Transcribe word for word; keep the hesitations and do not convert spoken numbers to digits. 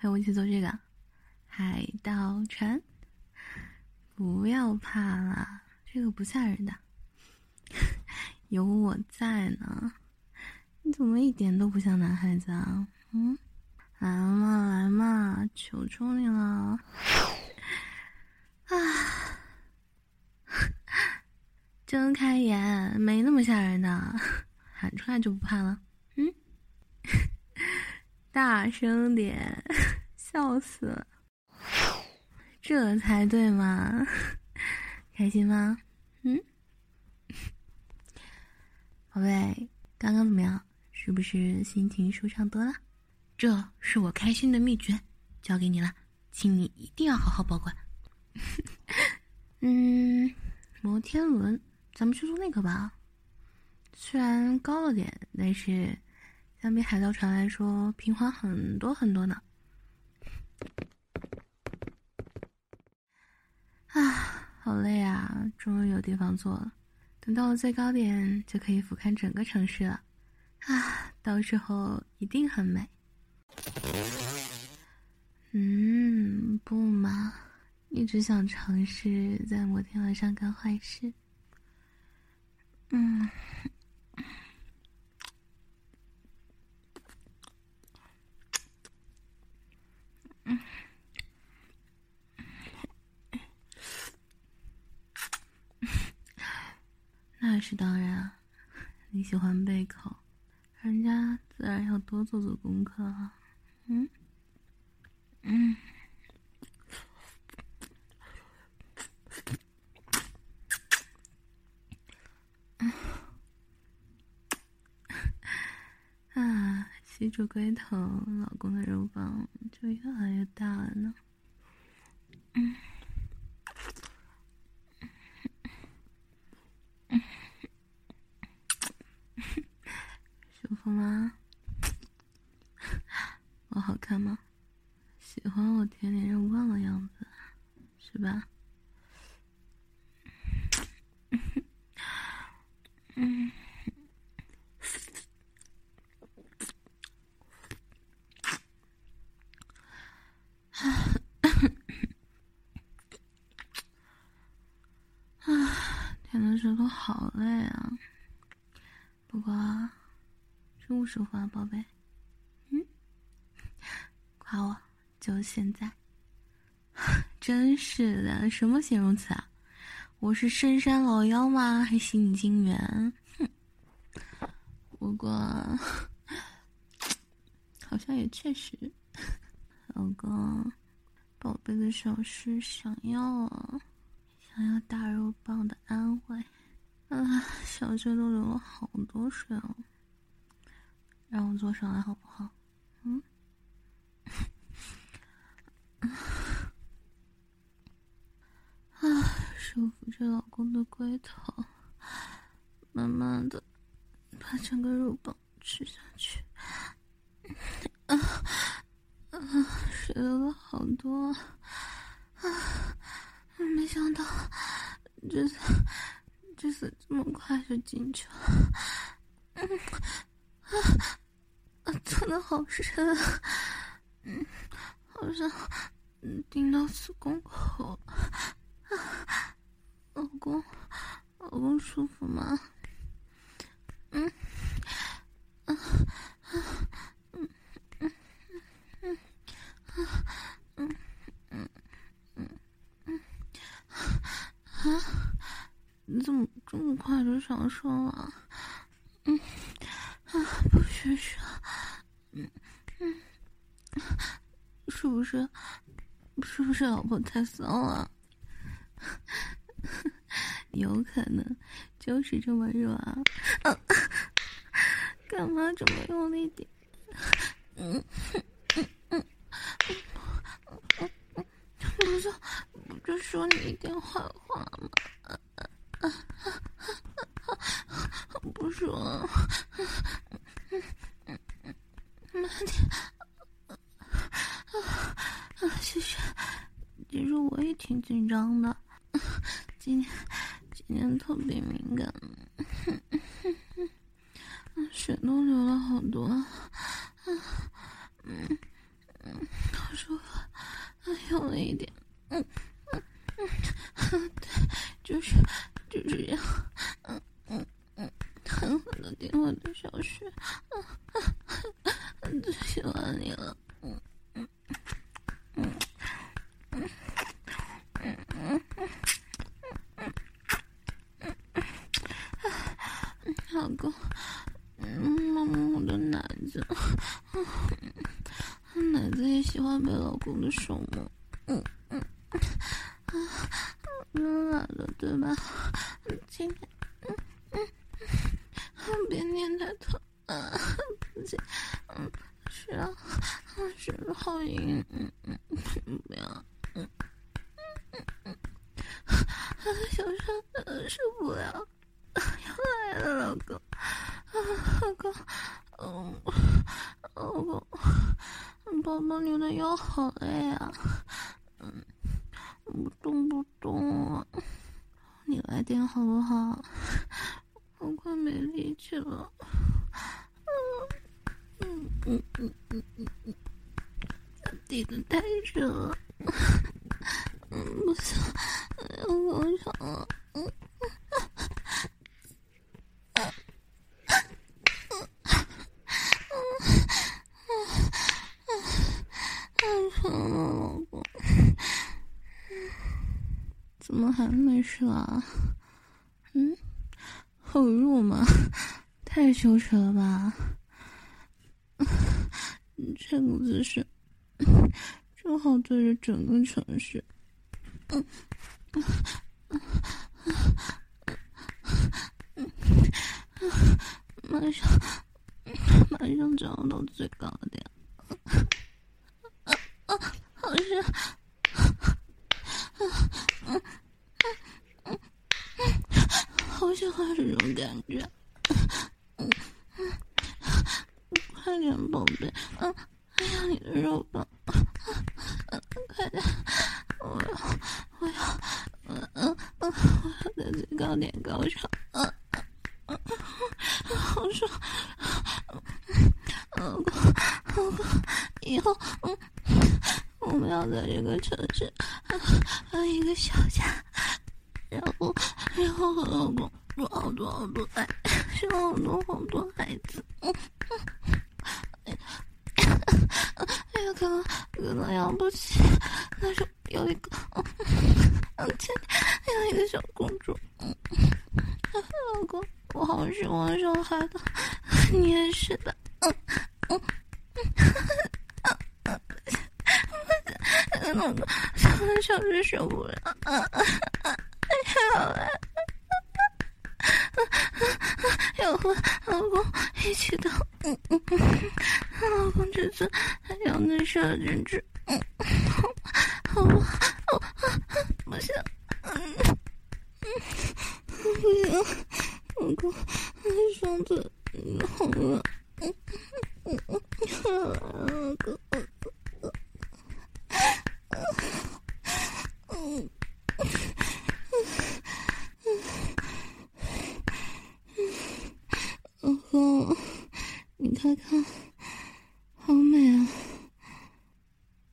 和我一起做这个海盗船。不要怕啦，这个不吓人的，有我在呢。你怎么一点都不像男孩子啊？嗯，来嘛来嘛，求求你了。啊，睁开眼，没那么吓人的，喊出来就不怕了。嗯，大声点，笑死了，这才对嘛。开心吗？嗯，宝贝，刚刚怎么样？是不是心情舒畅多了？这是我开心的秘诀，交给你了，请你一定要好好保管。嗯，摩天轮，咱们去坐那个吧。虽然高了点，但是相比海盗船来说，平滑很多很多呢。啊，好累啊！终于有地方坐了。等到了最高点，就可以俯瞰整个城市了。啊，到时候一定很美。嗯，不嘛，一直想尝试在摩天轮上干坏事。嗯，嗯，那是当然，你喜欢贝口，人家自然要多做做功课啊。嗯，嗯。啊，吸住龟头，老公的肉棒就越来越大了呢。嗯，舒服吗？我好看吗？喜欢我舔脸肉棒的样子，是吧？嗯。啊，舔的舌头好累啊。不过，舒不舒服啊，宝贝？嗯，夸我，就现在。真是的，什么形容词啊？我是深山老妖吗？还吸你金元？哼。不过，好像也确实，老公，宝贝的手是想要啊，想要大肉棒的安慰。啊，小嘴都流了好多水哦。让我坐上来好不好？嗯。啊，舒服着老公的龟头，慢慢的把整个肉棒吃下去。啊啊，水流了好多啊！没想到这次这次这么快就进去了。嗯啊啊，真的好深啊！嗯，好像顶到子宫口。啊，老公，老公舒服吗？嗯，啊啊嗯嗯嗯啊嗯嗯嗯嗯啊！你怎么这么快就上手了？嗯啊，不许说！嗯嗯，是不是是不是老婆太骚了？有可能就是这么热啊！啊，干嘛这么用力点？嗯嗯嗯嗯嗯，不是不是说你一点坏话吗？啊啊啊啊！不说，嗯嗯嗯，慢点。啊，其实其实我也挺紧张的，今天今天特别敏感，水都流了好多，嗯嗯，好受用力一点，嗯嗯嗯，对，就是就是这样，嗯嗯嗯，狠狠的顶我的小穴，嗯嗯，最喜欢你了，嗯嗯嗯嗯嗯嗯嗯嗯，老公，嗯，摸摸我的奶子，嗯，奶子也喜欢被老公的手摸，嗯嗯啊，软软的对吧？今天，嗯嗯嗯，别捏太疼啊，自己，嗯，是啊，是好硬，嗯嗯，不要，嗯嗯嗯，小声的受不了，又来了，老公，啊，老公，嗯，老公，宝宝你的腰好累啊，嗯，不动不动啊，你来点好不好？我快没力气了，嗯嗯嗯嗯嗯嗯，地的太热了，嗯，不行，要高潮了，嗯。太疼了，老公，怎么还没睡啊？嗯，好弱吗？太羞耻了吧！这个姿势正好对着整个城市。嗯嗯嗯嗯，马上马上涨到最高点。啊啊，好热！嗯嗯嗯，好喜欢这种感觉。嗯嗯，快点，宝贝。嗯，哎呀，你的肉棒。嗯，快点！我要，我要，嗯嗯嗯，我要在最高点高潮。嗯嗯嗯，好爽！老公，老公，以后，嗯，我们要在这个城市，还有一个小家，然后，然后和老公有好多好多爱，生好多好多孩子。嗯嗯，哎呀，可能可能养不起，但是有一个，嗯嗯，今天有一个小公主。嗯，老公，我好喜欢小孩的，你也是的。嗯嗯嗯嗯嗯，老公，小时受不了。嗯嗯嗯，好了。要和老公一起的，嗯嗯嗯，老公这次还要那射进去，嗯，好不好？哦，不行，嗯嗯，不行，老公，双腿好了，嗯嗯嗯，好了，老公，嗯嗯嗯嗯，老公，你看看。